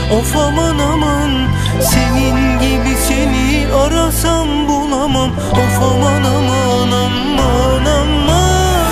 Of aman aman, senin gibisini arasam bulamam. Of aman aman aman aman.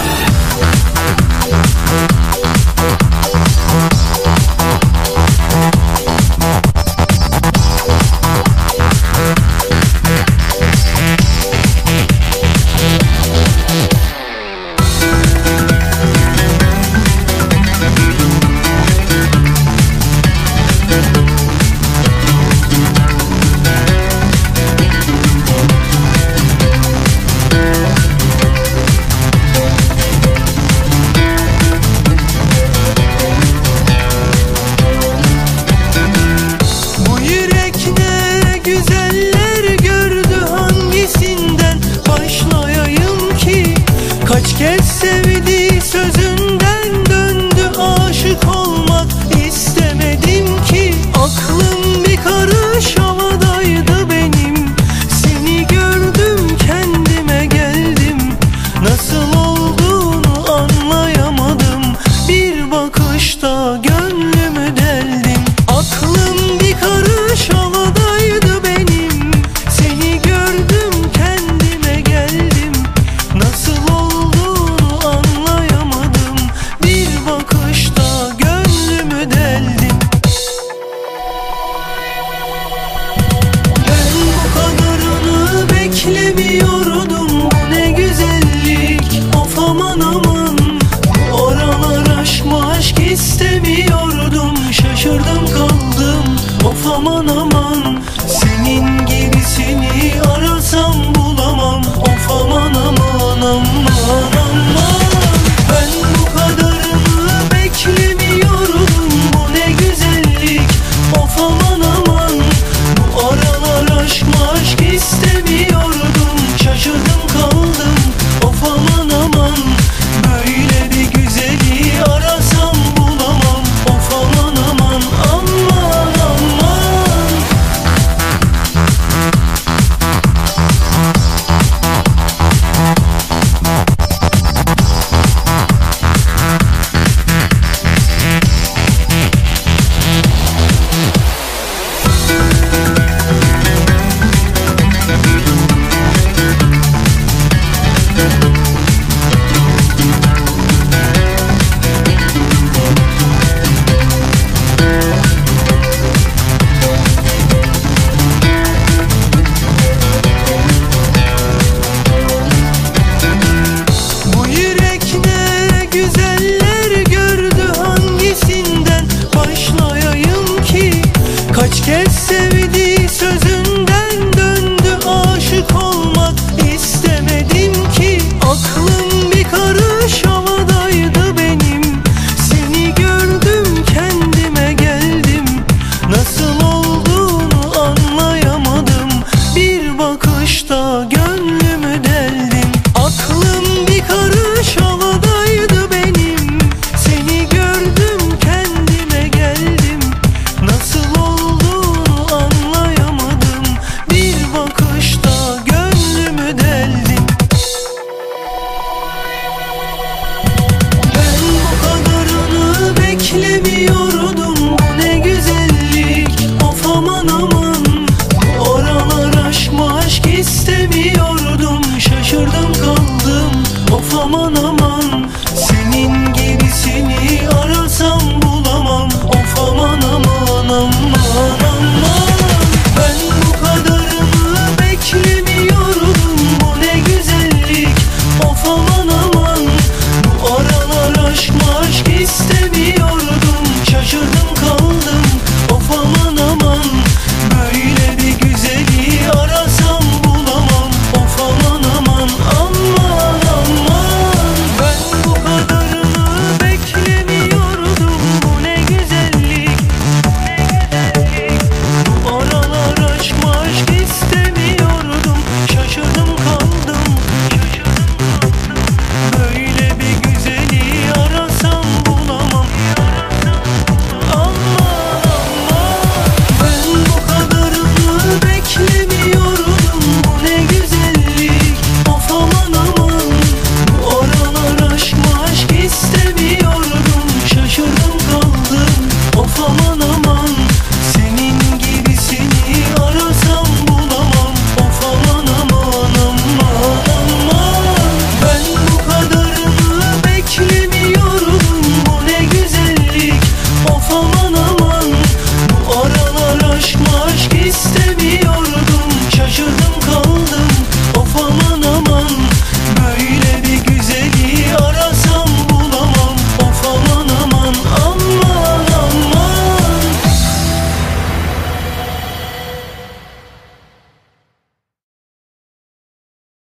Kaç kez sevdi, sözünden döndü, aşık olmak istemedim ki. Aklım bir karış havadaydı benim, seni gördüm kendime geldim. Nasıl olduğunu anlayamadım, bir bakışta gönlümü deldim. Aklım bir karış havadaydı benim, seni gördüm kendime geldim. Nasıl beklemiyordum, bu ne güzellik. Of aman aman, bu aralar aşk maşk istemiyordum. Şaşırdım kaldım, of aman aman, senin gibisini arasam bulamam. Of aman aman aman aman. Ben bu kadarını beklemiyordum, bu ne güzellik. Of aman aman, bu aralar aşk maşk istemiyordum. Şaşırdım kaldım, of aman aman, böyle bir güzeli arasam bulamam. Of aman aman aman aman. Kaç kez sevdi, sözünden